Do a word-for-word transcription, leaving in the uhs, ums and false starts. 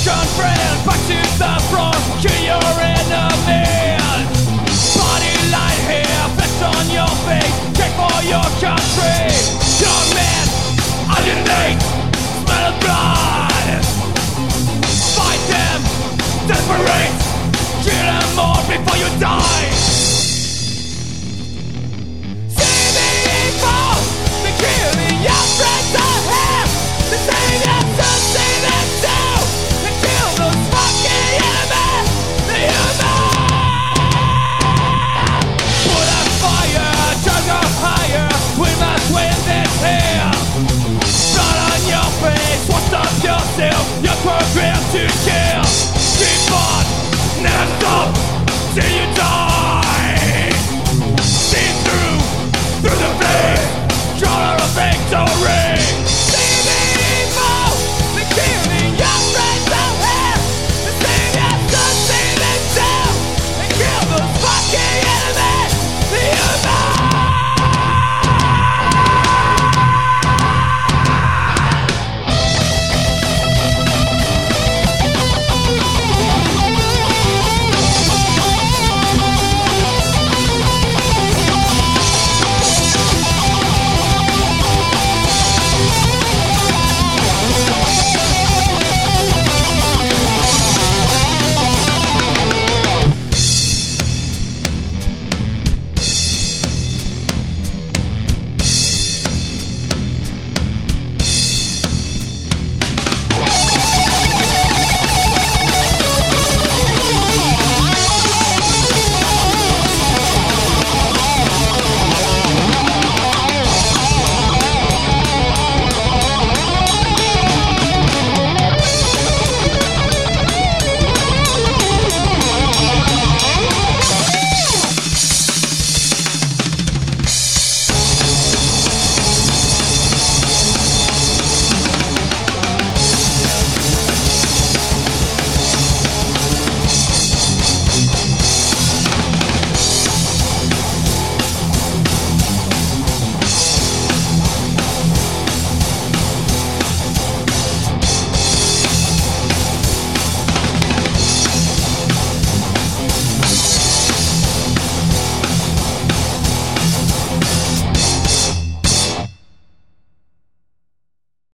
friend, back to the front, kill your enemies. Body light here, flesh on your face, take for your country. Young man, alienate, smell of blood. Fight them, desperate, kill them all before you die. See the evil, the killing your friends ahead. The same as the same as you, and kill those fucking enemies, the human. Put a fire, turn go higher, we must win this here. Blood on your face, what's up yourself, your program to kill. Keep on, never stop, till you die. See through, through the flames, color of victory.